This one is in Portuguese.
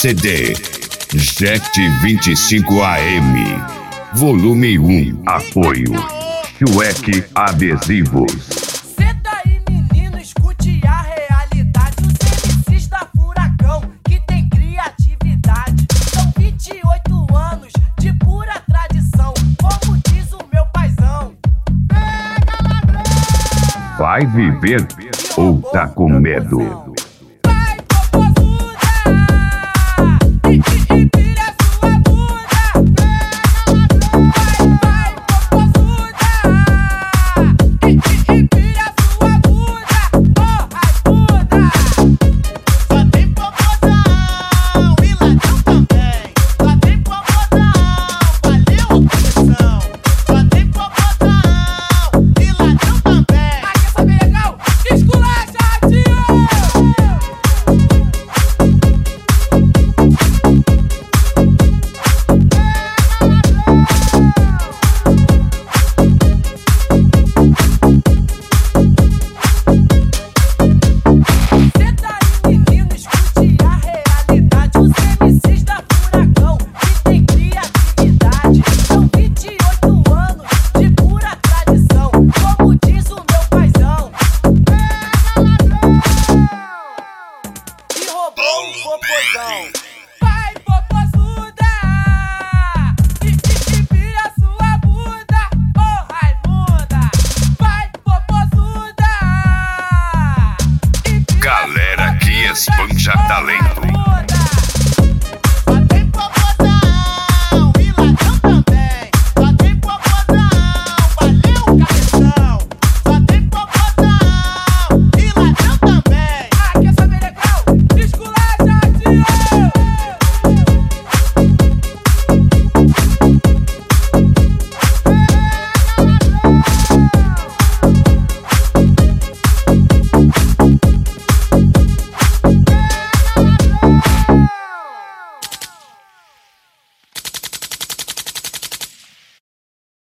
CD Jet 25 AM Volume 1. Apoio Chueque Adesivos. Senta aí, menino, escute a realidade. Os MCs da Furacão que tem criatividade. São 28 anos de pura tradição, como diz o meu paizão. Pega, ladrão! Vai viver ou tá com medo?